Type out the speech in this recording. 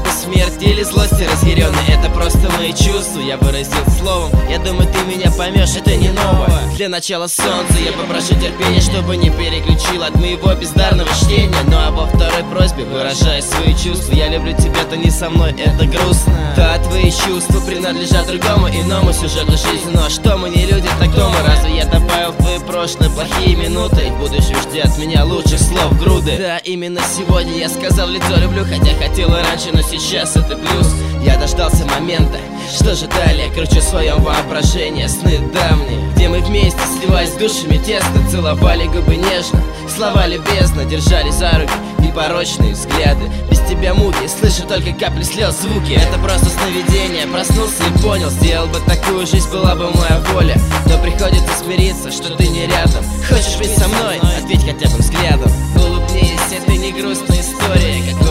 это смерть или злость разъяренная? Это просто мои чувства, я выразил словом. Я думаю, ты меня поймешь, это не новое. Для начала солнца я попрошу терпения, чтобы не переключил от моего бездарного чтения. Ну а во второй просьбе выражай свои чувства. Я люблю тебя, то не со мной, это грустно. Да, твои чувства принадлежат другому, иному сюжету жизни. Ну а что мы не люди, так кто мы? Разве я добавил в твои прошлые плохие минуты? И в будущем жди от меня лучших слов груды. Да, именно сегодня я сказал лицо люблю, хотя хотел и раньше, но сейчас это плюс. Я дождался момента, что же далее? Кручу в своем воображении сны давние, где мы вместе, сливаясь душами тесно, целовали губы нежно, слова любезно, держали за руки непорочные взгляды. Без тебя муки, слышу только капли слез, звуки. Это просто сновидение, проснулся и понял, сделал бы такую жизнь, была бы моя воля. Но приходится смириться, что ты не рядом. Хочешь быть со мной? Ответь хотя бы взглядом. Улыбнись, это не грустная история, как